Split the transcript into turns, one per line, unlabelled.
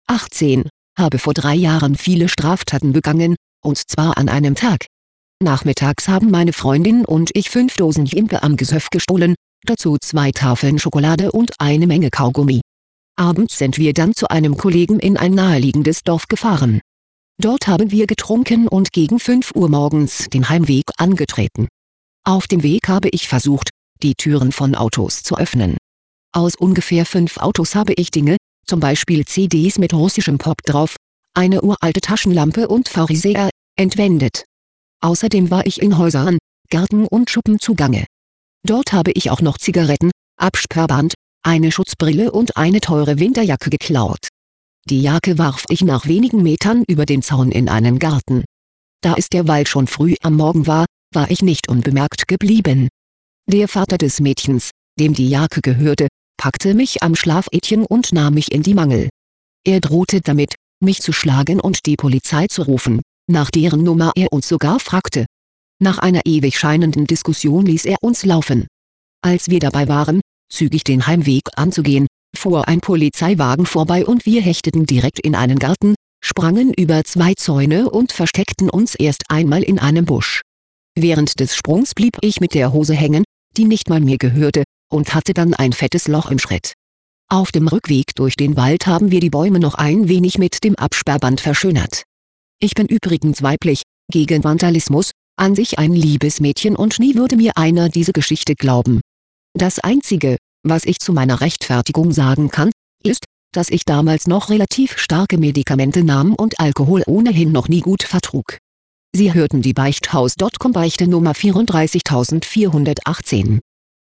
18, habe vor 3 Jahren viele Straftaten begangen, und zwar an einem Tag. Nachmittags haben meine Freundin und ich 5 Dosen Jimpe am Gesöff gestohlen, dazu 2 Tafeln Schokolade und eine Menge Kaugummi. Abends sind wir dann zu einem Kollegen in ein naheliegendes Dorf gefahren. Dort haben wir getrunken und gegen 5 Uhr morgens den Heimweg angetreten. Auf dem Weg habe ich versucht, die Türen von Autos zu öffnen. Aus ungefähr 5 Autos habe ich Dinge, zum Beispiel CDs mit russischem Pop drauf, eine uralte Taschenlampe und Fernseher, entwendet. Außerdem war ich in Häusern, Gärten und Schuppen zugange. Dort habe ich auch noch Zigaretten, Absperrband, eine Schutzbrille und eine teure Winterjacke geklaut. Die Jacke warf ich nach wenigen Metern über den Zaun in einen Garten. Da es derweil schon früh am Morgen war ich nicht unbemerkt geblieben. Der Vater des Mädchens, dem die Jacke gehörte, packte mich am Schlafädchen und nahm mich in die Mangel. Er drohte damit, mich zu schlagen und die Polizei zu rufen, nach deren Nummer er uns sogar fragte. Nach einer ewig scheinenden Diskussion ließ er uns laufen. Als wir dabei waren, zügig den Heimweg anzugehen, fuhr ein Polizeiwagen vorbei und wir hechteten direkt in einen Garten, sprangen über 2 Zäune und versteckten uns erst einmal in einem Busch. Während des Sprungs blieb ich mit der Hose hängen, die nicht mal mir gehörte, und hatte dann ein fettes Loch im Schritt. Auf dem Rückweg durch den Wald haben wir die Bäume noch ein wenig mit dem Absperrband verschönert. Ich bin übrigens weiblich, gegen Vandalismus, an sich ein liebes Mädchen und nie würde mir einer diese Geschichte glauben. Das Einzige, was ich zu meiner Rechtfertigung sagen kann, ist, dass ich damals noch relativ starke Medikamente nahm und Alkohol ohnehin noch nie gut vertrug. Sie hörten die Beichthaus.com Beichte Nummer 34418.